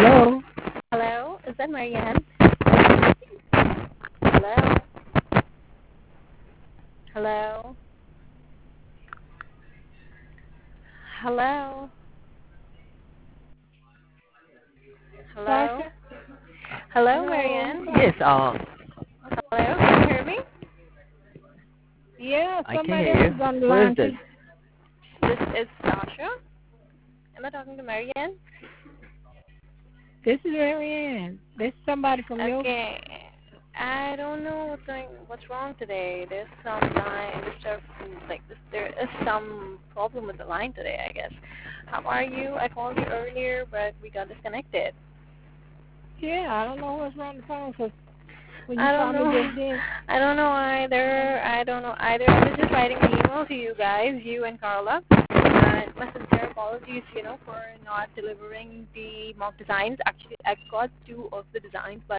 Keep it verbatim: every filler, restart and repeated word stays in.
Hello? Hello, is that Marianne? Hello? Hello? Hello? Hello? Sasha? Hello, Hello? Marianne? Yes, uh, Hello, can you hear me? Yeah, I can somebody hear else you. is on the Who is line this? too. This is Sasha. Am I talking to Marianne? This is Marianne. This is somebody from your... Okay. I don't know what's going, what's wrong today. There's some line, disturb, like this, there is some problem with the line today, I guess. How are you? I called you earlier, but we got disconnected. Yeah, I don't know what's wrong with the phone, because when you I don't called me know. just then... I don't know either. I don't know either. I was just writing an email to you guys, you and Carla. And my sincere apologies, you know, for not delivering the mock designs. Actually, I got two of the designs, but